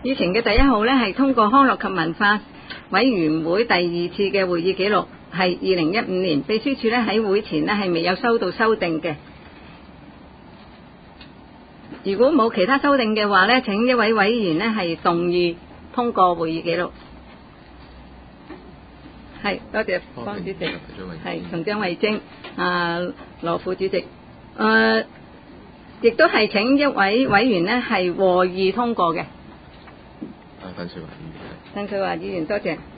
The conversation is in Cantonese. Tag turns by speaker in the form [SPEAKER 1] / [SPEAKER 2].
[SPEAKER 1] 議程嘅第1號呢係通過康樂及文化委員會第2次嘅會議記錄，係2015年。秘書處呢喺會前呢係未有收到修訂嘅。如果冇其他修訂嘅話呢，請一位委員呢係動議通過會議記錄。係，多謝方主席，係同張慧晶、羅副主席，亦都係請一位委員呢係和議通過嘅。
[SPEAKER 2] 鄧萃雯議員。
[SPEAKER 1] 鄧萃雯議員，多謝。